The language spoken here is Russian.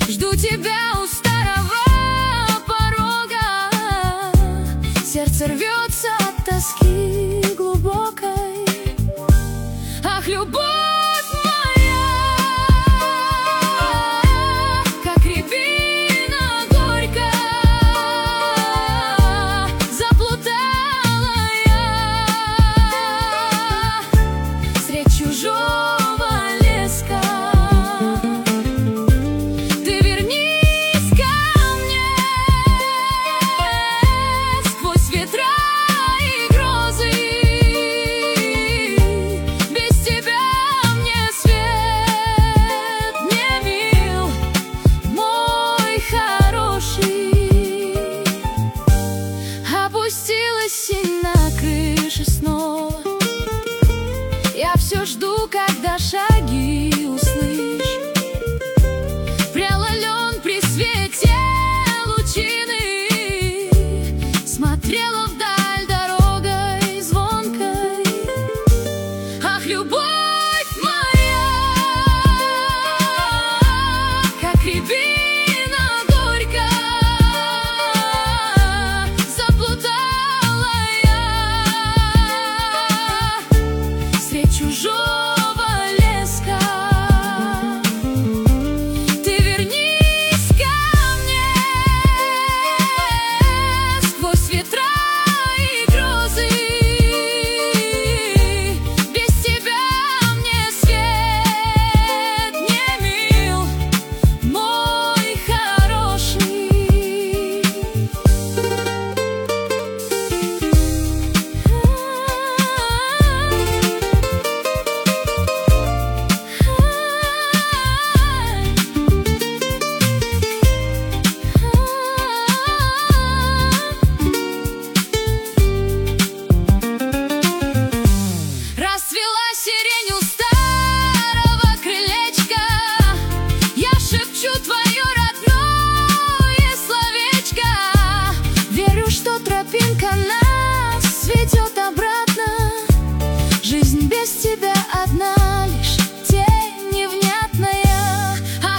Жду тебя у старого порога. Сердце рвется от тоски глубокой. Ах, любовь моя, как рябина горькая, заплутала я средь чужого леска. Ты вернись ко мне сквозь ветра и грозы. Без тебя мне свет не мил, мой хороший. Опустилась синь на крыше снова. Я все жду, когда шаги услышу. Пряла лен при свете лучины, смотрела вдаль дорогой звонкой. Ах, любовь моя, как рябина